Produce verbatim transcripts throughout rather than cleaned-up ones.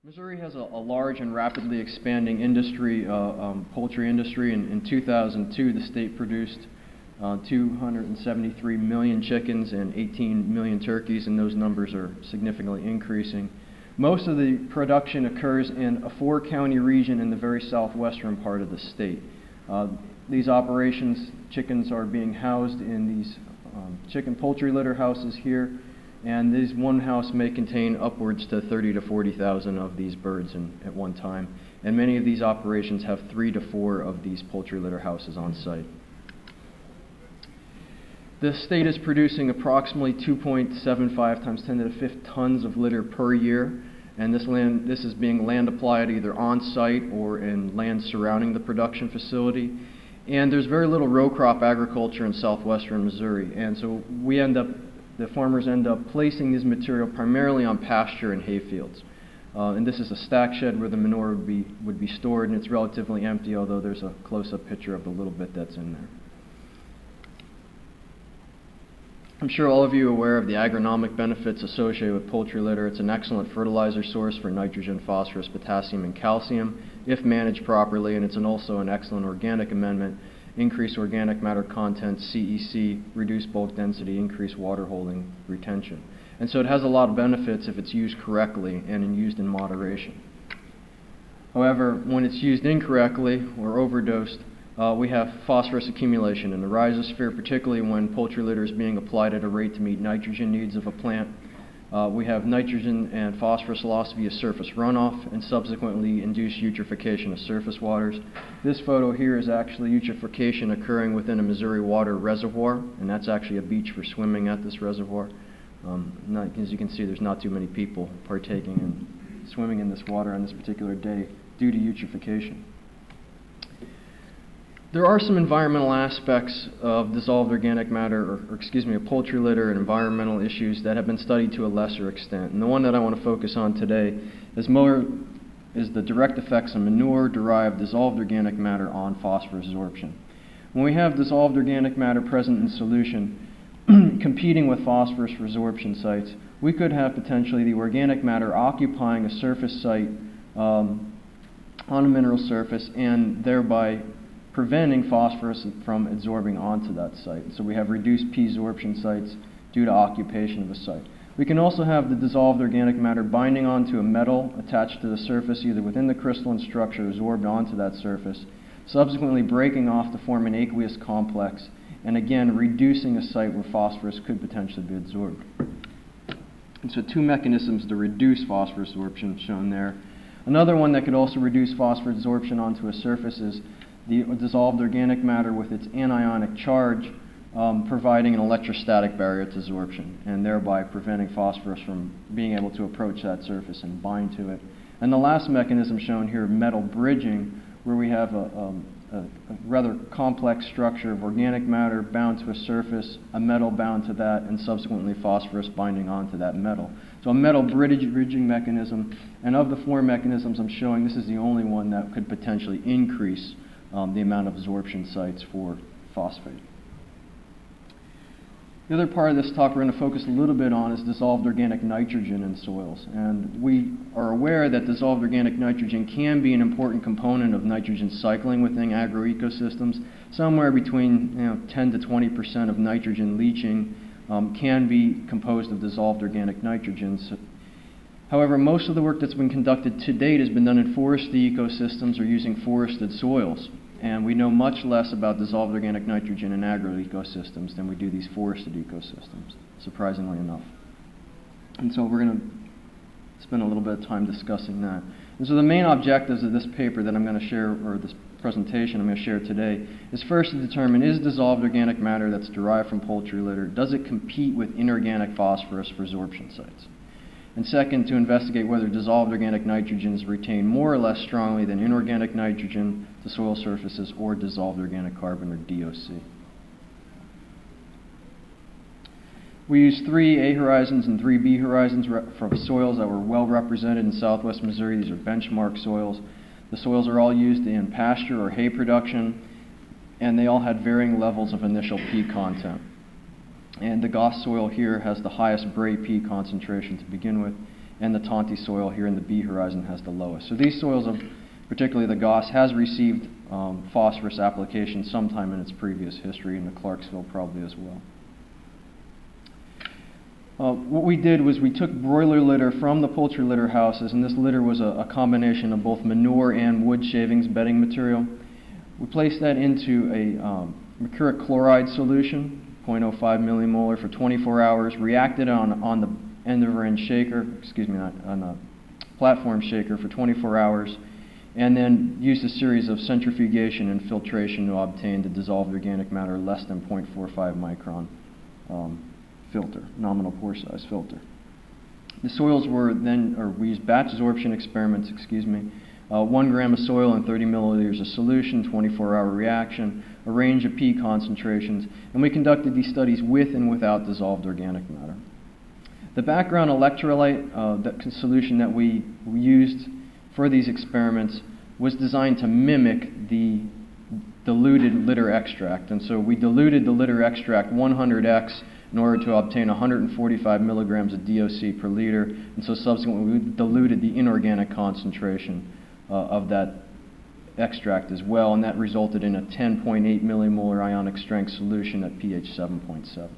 Missouri has a, a large and rapidly expanding industry, uh, um, poultry industry. In, in two thousand two, the state produced uh, two hundred seventy-three million chickens and eighteen million turkeys, and those numbers are significantly increasing. Most of the production occurs in a four-county region in the very southwestern part of the state. Uh, these operations, chickens are being housed in these um, chicken poultry litter houses here, and this one house may contain upwards to thirty to forty thousand of these birds in, at one time. And many of these operations have three to four of these poultry litter houses on site. The state is producing approximately two point seven five times ten to the fifth tons of litter per year, and this land this is being land applied either on site or in land surrounding the production facility. And there's very little row crop agriculture in southwestern Missouri, and so we end up the farmers end up placing this material primarily on pasture and hay fields. Uh, and this is a stack shed where the manure would be, would be stored, and it's relatively empty, although there's a close-up picture of the little bit that's in there. I'm sure all of you are aware of the agronomic benefits associated with poultry litter. It's an excellent fertilizer source for nitrogen, phosphorus, potassium, and calcium if managed properly, and it's an also an excellent organic amendment. Increase organic matter content, C E C, reduce bulk density, increase water holding retention. And so it has a lot of benefits if it's used correctly and in used in moderation. However, when it's used incorrectly or overdosed, uh, we have phosphorus accumulation in the rhizosphere, particularly when poultry litter is being applied at a rate to meet nitrogen needs of a plant. Uh, we have nitrogen and phosphorus loss via surface runoff and subsequently induced eutrophication of surface waters. This photo here is actually eutrophication occurring within a Missouri water reservoir, and that's actually a beach for swimming at this reservoir. Um, not, as you can see, there's not too many people partaking in swimming in this water on this particular day due to eutrophication. There are some environmental aspects of dissolved organic matter, or, or excuse me, of poultry litter and environmental issues that have been studied to a lesser extent. And the one that I want to focus on today is more is the direct effects of manure-derived dissolved organic matter on phosphorus absorption. When we have dissolved organic matter present in solution, competing with phosphorus resorption sites, we could have potentially the organic matter occupying a surface site um, on a mineral surface and thereby preventing phosphorus from absorbing onto that site. So we have reduced P-sorption sites due to occupation of a site. We can also have the dissolved organic matter binding onto a metal attached to the surface, either within the crystalline structure or absorbed onto that surface, subsequently breaking off to form an aqueous complex, and again reducing a site where phosphorus could potentially be absorbed. And so two mechanisms to reduce phosphorus absorption shown there. Another one that could also reduce phosphorus absorption onto a surface is the dissolved organic matter with its anionic charge um, providing an electrostatic barrier to absorption and thereby preventing phosphorus from being able to approach that surface and bind to it. And the last mechanism shown here, metal bridging, where we have a, um, a, a rather complex structure of organic matter bound to a surface, a metal bound to that, and subsequently phosphorus binding onto that metal. So a metal bridge, bridging mechanism, and of the four mechanisms I'm showing, this is the only one that could potentially increase Um, the amount of absorption sites for phosphate. The other part of this talk we're going to focus a little bit on is dissolved organic nitrogen in soils. And we are aware that dissolved organic nitrogen can be an important component of nitrogen cycling within agroecosystems. Somewhere between you know, ten to twenty percent of nitrogen leaching um, can be composed of dissolved organic nitrogen. So, however, most of the work that's been conducted to date has been done in forested ecosystems or using forested soils. And we know much less about dissolved organic nitrogen in agroecosystems than we do these forested ecosystems, surprisingly enough. And so we're going to spend a little bit of time discussing that. And so the main objectives of this paper that I'm going to share, or this presentation I'm going to share today, is first to determine, is dissolved organic matter that's derived from poultry litter, does it compete with inorganic phosphorus for absorption sites? And second, to investigate whether dissolved organic nitrogen is retained more or less strongly than inorganic nitrogen to soil surfaces or dissolved organic carbon, or D O C. We used three A horizons and three B horizons from soils that were well represented in southwest Missouri. These are benchmark soils. The soils are all used in pasture or hay production, and they all had varying levels of initial P content. And the Goss soil here has the highest Bray P concentration to begin with. and the Tonti soil here in the B horizon has the lowest. So these soils, of, particularly the Goss, has received um, phosphorus application sometime in its previous history, and the Clarksville probably as well. Uh, what we did was we took broiler litter from the poultry litter houses, and this litter was a, a combination of both manure and wood shavings bedding material. We placed that into a um, mercuric chloride solution, zero point zero five millimolar, for twenty-four hours, reacted on, on the end over end shaker, excuse me, not, on a platform shaker for twenty-four hours, and then used a series of centrifugation and filtration to obtain the dissolved organic matter less than zero point four five micron um, filter, nominal pore size filter. The soils were then, or we used batch absorption experiments, excuse me, uh, one gram of soil and thirty milliliters of solution, twenty-four hour reaction, a range of P concentrations, and we conducted these studies with and without dissolved organic matter. The background electrolyte uh, that solution that we, we used for these experiments was designed to mimic the diluted litter extract, and so we diluted the litter extract one hundred x in order to obtain one hundred forty-five milligrams of D O C per liter, and so subsequently we diluted the inorganic concentration uh, of that extract as well, and that resulted in a ten point eight millimolar ionic strength solution at pH seven point seven.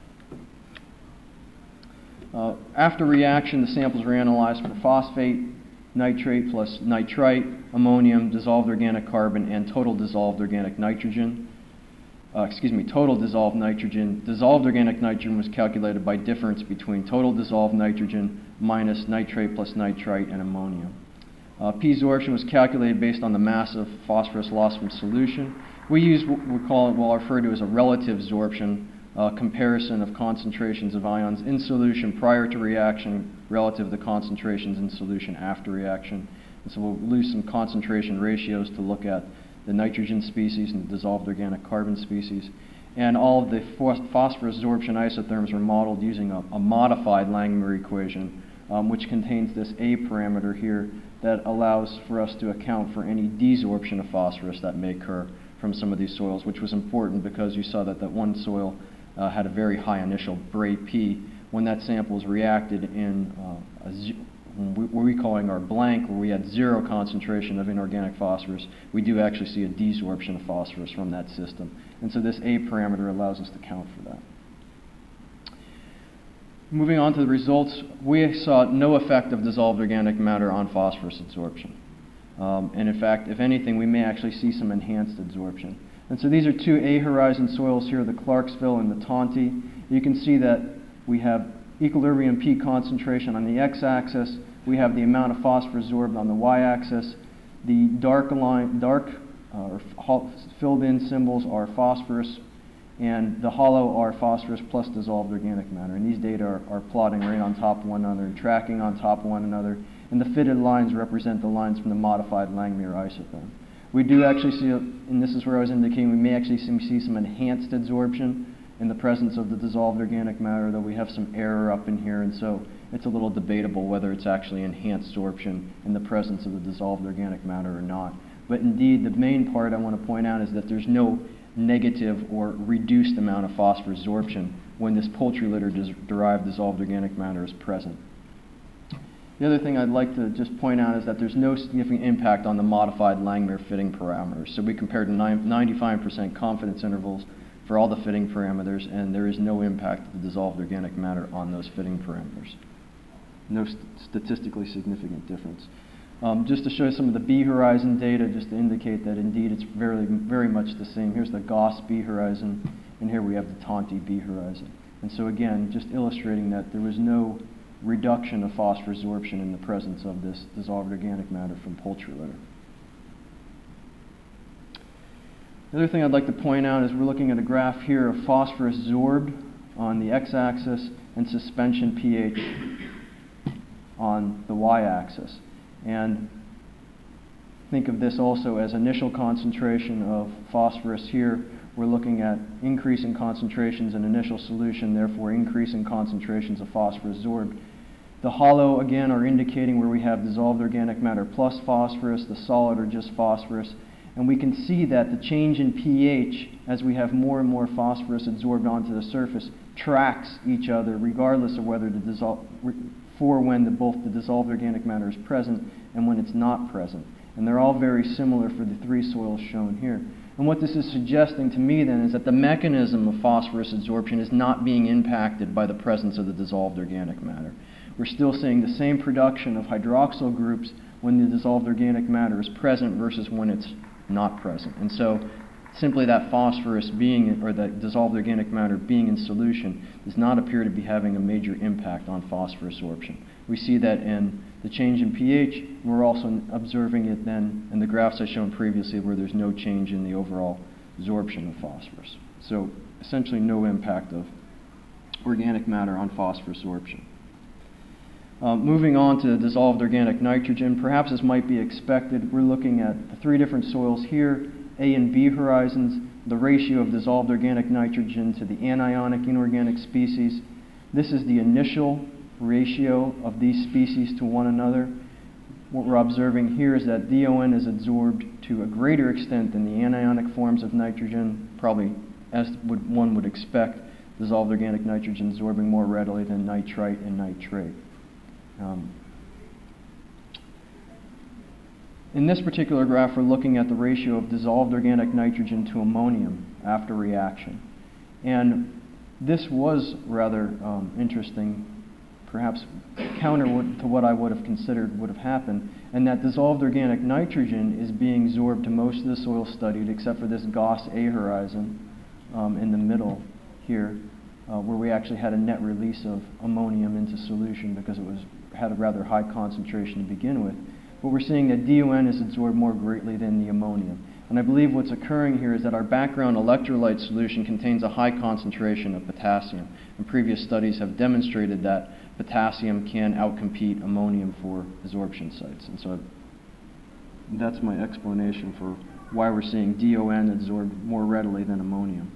Uh, after reaction, the samples were analyzed for phosphate, nitrate plus nitrite, ammonium, dissolved organic carbon, and total dissolved organic nitrogen. Uh, excuse me, total dissolved nitrogen. Dissolved organic nitrogen was calculated by difference between total dissolved nitrogen minus nitrate plus nitrite and ammonium. Uh, P-sorption was calculated based on the mass of phosphorus lost from solution. We use what we call it, we'll refer to as a relative sorption, uh, comparison of concentrations of ions in solution prior to reaction relative to concentrations in solution after reaction. And so we'll use some concentration ratios to look at the nitrogen species and the dissolved organic carbon species. And all of the phosphorus sorption isotherms were modeled using a, a modified Langmuir equation, um, which contains this A parameter here that allows for us to account for any desorption of phosphorus that may occur from some of these soils, which was important because you saw that that one soil uh, had a very high initial Bray P. When that sample was reacted in uh, a what we're calling our blank, where we had zero concentration of inorganic phosphorus, we do actually see a desorption of phosphorus from that system. And so this A parameter allows us to count for that. Moving on to the results, we saw no effect of dissolved organic matter on phosphorus absorption. Um, and in fact, if anything, we may actually see some enhanced absorption. And so these are two A horizon soils here, the Clarksville and the Tonti. You can see that we have equilibrium P concentration on the x-axis. We have the amount of phosphorus absorbed on the y-axis. The dark line, dark uh, or filled-in symbols are phosphorus, and the hollow are phosphorus plus dissolved organic matter. And these data are, are plotting right on top of one another, tracking on top of one another. And the fitted lines represent the lines from the modified Langmuir isotherm. We do actually see, and this is where I was indicating, we may actually see, see some enhanced adsorption in the presence of the dissolved organic matter, though we have some error up in here, and so it's a little debatable whether it's actually enhanced sorption in the presence of the dissolved organic matter or not. But indeed, the main part I want to point out is that there's no negative or reduced amount of phosphorus sorption when this poultry litter derived dissolved organic matter is present. The other thing I'd like to just point out is that there's no significant impact on the modified Langmuir fitting parameters. So we compared ninety-five percent confidence intervals for all the fitting parameters, and there is no impact of the dissolved organic matter on those fitting parameters. No st statistically significant difference. Um, just to show some of the B horizon data, just to indicate that indeed it's very, very much the same. Here's the Goss B horizon, and here we have the Tonti B horizon. And so again, just illustrating that there was no reduction of phosphorus absorption in the presence of this dissolved organic matter from poultry litter. The other thing I'd like to point out is we're looking at a graph here of phosphorus absorbed on the x-axis and suspension pH on the y-axis. And think of this also as initial concentration of phosphorus here. We're looking at increasing concentrations in initial solution, therefore increasing concentrations of phosphorus absorbed. The hollow, again, are indicating where we have dissolved organic matter plus phosphorus. The solid are just phosphorus. And we can see that the change in pH, as we have more and more phosphorus absorbed onto the surface, tracks each other regardless of whether the dissolved for when the, both the dissolved organic matter is present and when it's not present. And they're all very similar for the three soils shown here. And what this is suggesting to me then is that the mechanism of phosphorus adsorption is not being impacted by the presence of the dissolved organic matter. We're still seeing the same production of hydroxyl groups when the dissolved organic matter is present versus when it's not present. And so simply that phosphorus being, or that dissolved organic matter being in solution, does not appear to be having a major impact on phosphorus absorption. We see that in the change in pH, and we're also observing it then in the graphs I shown previously where there's no change in the overall absorption of phosphorus. So essentially no impact of organic matter on phosphorus absorption. Uh, moving on to dissolved organic nitrogen, perhaps as might be expected, we're looking at the three different soils here, A and B horizons, the ratio of dissolved organic nitrogen to the anionic inorganic species. This is the initial ratio of these species to one another. What we're observing here is that D O N is absorbed to a greater extent than the anionic forms of nitrogen, probably as would, one would expect, dissolved organic nitrogen absorbing more readily than nitrite and nitrate. Um, in this particular graph, we're looking at the ratio of dissolved organic nitrogen to ammonium after reaction. And this was rather um, interesting, perhaps counter to what I would have considered would have happened, and that dissolved organic nitrogen is being absorbed to most of the soil studied except for this Gauss A horizon um, in the middle here, uh, where we actually had a net release of ammonium into solution because it was had a rather high concentration to begin with. But we're seeing that D O N is absorbed more greatly than the ammonium. And I believe what's occurring here is that our background electrolyte solution contains a high concentration of potassium. And previous studies have demonstrated that potassium can outcompete ammonium for absorption sites. And so that's my explanation for why we're seeing D O N absorbed more readily than ammonium.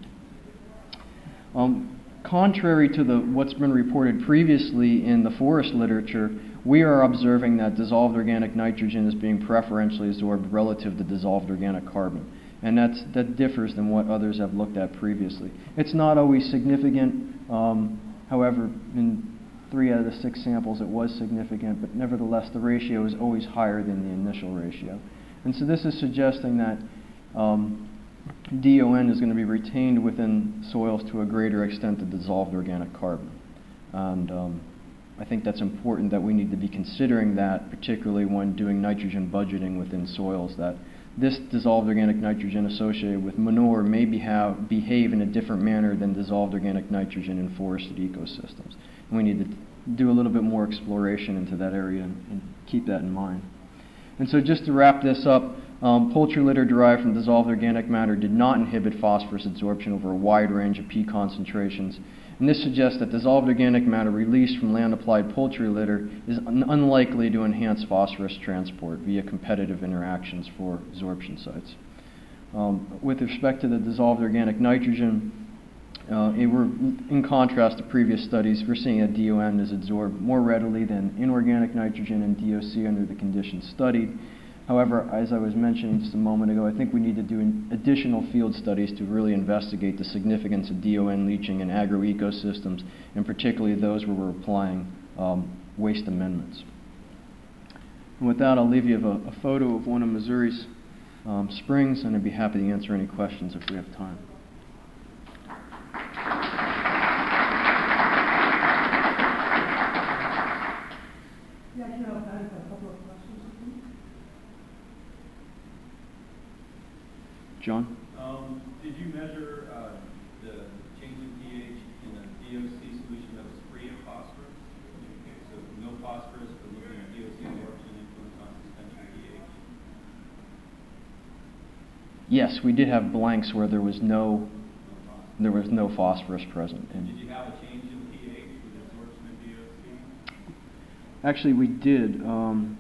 Um, contrary to the, what's been reported previously in the forest literature, we are observing that dissolved organic nitrogen is being preferentially absorbed relative to dissolved organic carbon. And that's, that differs than what others have looked at previously. It's not always significant. Um, however, in three out of the six samples it was significant, but nevertheless the ratio is always higher than the initial ratio. And so this is suggesting that um, D O N is going to be retained within soils to a greater extent than dissolved organic carbon. And um, I think that's important that we need to be considering that, particularly when doing nitrogen budgeting within soils, that this dissolved organic nitrogen associated with manure may be have, behave in a different manner than dissolved organic nitrogen in forested ecosystems. And we need to do a little bit more exploration into that area and, and keep that in mind. And so just to wrap this up, um, poultry litter derived from dissolved organic matter did not inhibit phosphorus absorption over a wide range of P concentrations. And this suggests that dissolved organic matter released from land-applied poultry litter is un unlikely to enhance phosphorus transport via competitive interactions for absorption sites. Um, with respect to the dissolved organic nitrogen, uh, it were, in contrast to previous studies, we're seeing that D O N is absorbed more readily than inorganic nitrogen and D O C under the conditions studied. However, as I was mentioning just a moment ago, I think we need to do additional field studies to really investigate the significance of D O N leaching in agroecosystems, and particularly those where we're applying um, waste amendments. And with that, I'll leave you a, a photo of one of Missouri's um, springs, and I'd be happy to answer any questions if we have time. Yeah, you know, I have a couple of questions. John? Um, did you measure uh, the change in pH in a D O C solution that was free of phosphorus? Okay, so no phosphorus, but looking at D O C absorption influence on suspension pH. Yes, we did have blanks where there was no, no there was no phosphorus present. And did you have a change in pH with absorption of D O C? Actually, we did. Um,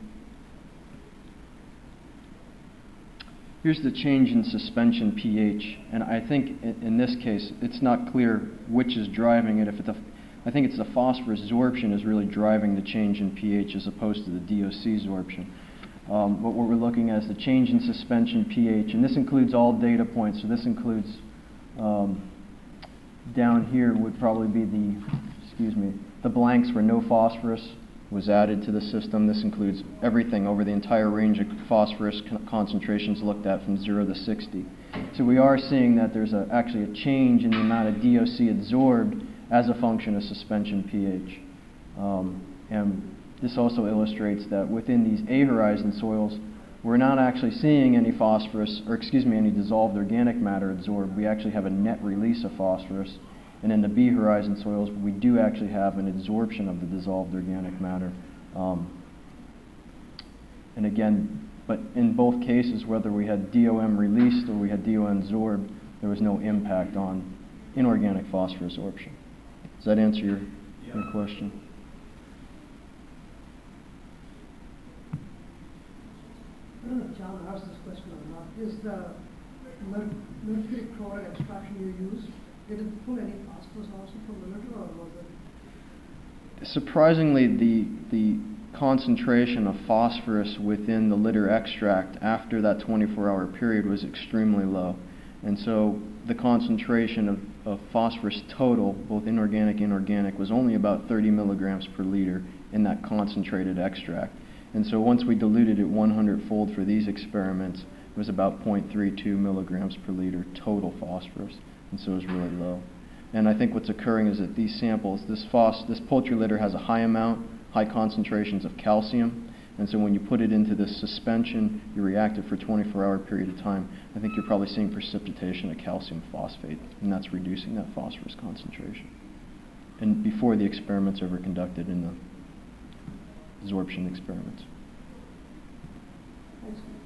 Here's the change in suspension pH, and I think in, in this case it's not clear which is driving it. If it's a, I think it's the phosphorus absorption is really driving the change in pH as opposed to the D O C absorption. Um, but what we're looking at is the change in suspension pH, and this includes all data points. So this includes um, down here would probably be the, excuse me, the blanks were no phosphorus, was added to the system. This includes everything over the entire range of phosphorus con concentrations looked at from zero to sixty. So we are seeing that there's a, actually a change in the amount of D O C absorbed as a function of suspension pH. Um, and this also illustrates that within these A horizon soils, we're not actually seeing any phosphorus, or excuse me, any dissolved organic matter absorbed. We actually have a net release of phosphorus. And in the B horizon soils, we do actually have an absorption of the dissolved organic matter. Um, and again, but in both cases, whether we had D O M released or we had D O M absorbed, there was no impact on inorganic phosphorus absorption. Does that answer your, Yeah. your question? I don't know if John asked this question or not. Is the mer mercury chloride extraction you used, did it pull any phosphorus also from the litter, or was it? Surprisingly, the, the concentration of phosphorus within the litter extract after that twenty-four hour period was extremely low. And so the concentration of, of phosphorus total, both inorganic and organic, was only about thirty milligrams per liter in that concentrated extract. And so once we diluted it one hundred fold for these experiments, it was about zero point three two milligrams per liter total phosphorus. And so it was really low. And I think what's occurring is that these samples, this phos, this poultry litter has a high amount, high concentrations of calcium. And so when you put it into this suspension, you react it for a twenty-four hour period of time, I think you're probably seeing precipitation of calcium phosphate, and that's reducing that phosphorus concentration. And before the experiments are ever conducted in the absorption experiments. Thanks.